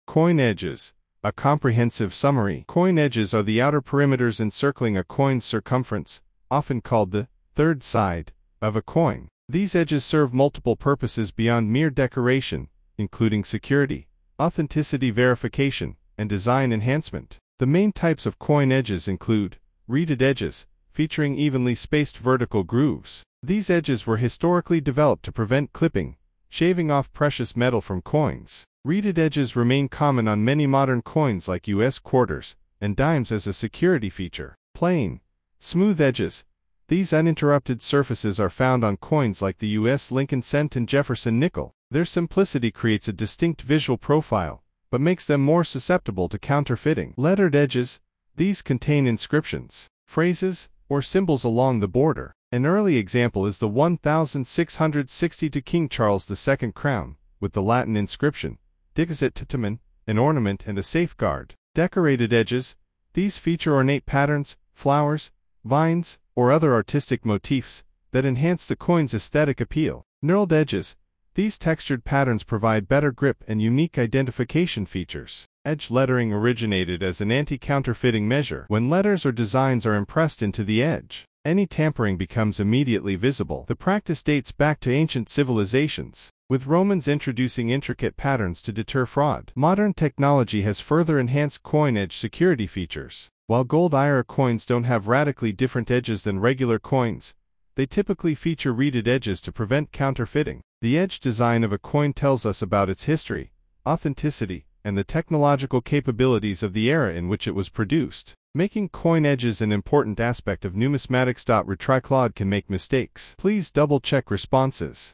Coin edges. A comprehensive summary. Coin edges are the outer perimeters encircling a coin's circumference, often called the third side of a coin. These edges serve multiple purposes beyond mere decoration, including security, authenticity verification, and design enhancement. The main types of coin edges include reeded edges, featuring evenly spaced vertical grooves. These edges were historically developed to prevent clipping, shaving off precious metal from coins. Reeded edges remain common on many modern coins like U.S. quarters and dimes as a security feature. Plain, smooth edges. These uninterrupted surfaces are found on coins like the U.S. Lincoln cent and Jefferson nickel. Their simplicity creates a distinct visual profile, but makes them more susceptible to counterfeiting. Lettered edges. These contain inscriptions, phrases, or symbols along the border. An early example is the 1662 King Charles II crown, with the Latin inscription, Dixit Titamen, an ornament and a safeguard. Decorated edges. These feature ornate patterns, flowers, vines, or other artistic motifs that enhance the coin's aesthetic appeal. Knurled edges. These textured patterns provide better grip and unique identification features. Edge lettering originated as an anti-counterfeiting measure. When letters or designs are impressed into the edge, any tampering becomes immediately visible. The practice dates back to ancient civilizations, with Romans introducing intricate patterns to deter fraud. Modern technology has further enhanced coin edge security features. While gold IRA coins don't have radically different edges than regular coins, they typically feature reeded edges to prevent counterfeiting. The edge design of a coin tells us about its history, authenticity, and the technological capabilities of the era in which it was produced. Making coin edges an important aspect of numismatics. Retriclad can make mistakes. Please double-check responses.